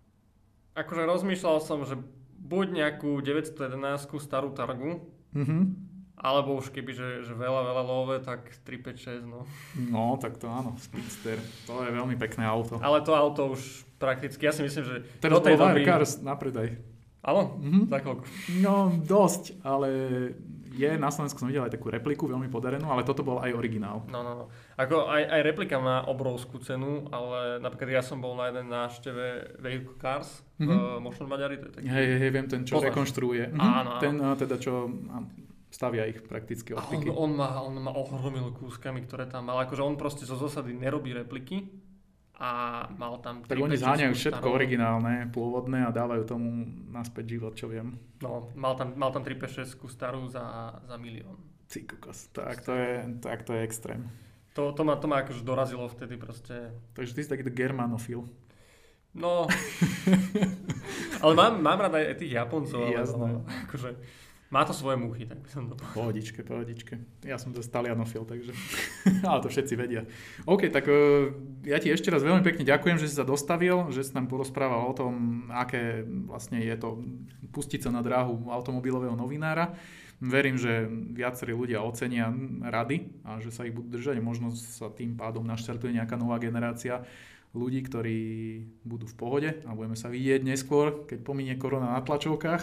akože rozmýšľal som, že buď nejakú deväťstojedenásť starú Targu, mm-hmm. alebo už keby, že, že veľa, veľa love, tak tri päť šesť, no. No, tak to áno, Speedster, to je veľmi pekné auto. Ale to auto už prakticky, ja si myslím, že... Teraz bol Wirecars na predaj. Áno? Mm-hmm. Za koľko? No, dosť, ale... Je, na Slovensku som videl aj takú repliku, veľmi podarenú, ale toto bol aj originál. No, no, no. Ako aj, aj replika má obrovskú cenu, ale napríklad ja som bol na jeden návšteve Vehicle Cars mm-hmm. v Motion Maďari. Taký... Hej, hej, viem, ten, čo Poznáš? rekonštruuje. Mhm. Áno, áno. Ten, teda, čo stavia ich prakticky odpiky. On, on, má, on má ohromil kúskami, ktoré tam mal. Akože on proste zo zásady nerobí repliky, a mal tam... Tak oni zháňajú všetko starú. Originálne, pôvodné a dávajú tomu naspäť život, čo viem. No, mal tam, mal tam tri päť šesť starú za, za milión. Cykokos, tak to je, tak to je extrém. To, to, ma, to ma akože dorazilo vtedy proste. Takže ty si takýto germanofil. No, ale mám, mám rád aj tých Japoncov. Jasné. Ale, akože, má to svoje muchy, tak by som to povedal. Pohodičke, pohodičke. Ja som zase talianofil, takže... Ale to všetci vedia. OK, tak uh, ja ti ešte raz veľmi pekne ďakujem, že si sa dostavil, že si nám porozprával o tom, aké vlastne je to pustiť sa na dráhu automobilového novinára. Verím, že viacerí ľudia ocenia rady a že sa ich budú držať. Možno sa tým pádom naštartuje nejaká nová generácia ľudí, ktorí budú v pohode a budeme sa vidieť neskôr, keď pominie korona na tlačovkách.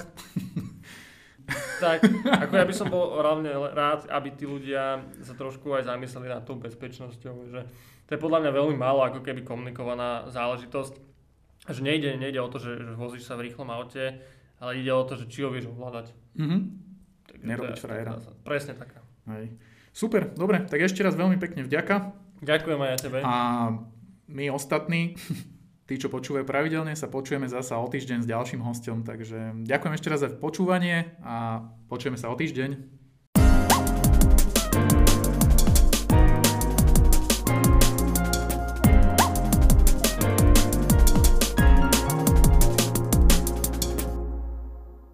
Tak, ako ja by som bol hlavne rád, aby tí ľudia sa trošku aj zamysleli nad tou bezpečnosťou, že to je podľa mňa veľmi málo ako keby komunikovaná záležitosť. Že nejde, nejde o to, že, že vozíš sa v rýchlom aute, ale ide o to, že či ho vieš ovládať. Mhm. Nerobiť frajera. Presne taká. Hej. Super, dobre, tak ešte raz veľmi pekne vďaka. Ďakujem aj ja tebe. A my ostatní, tí, čo počúvajú pravidelne, sa počujeme zasa o týždeň s ďalším hosťom. Takže ďakujem ešte raz za počúvanie a počujeme sa o týždeň.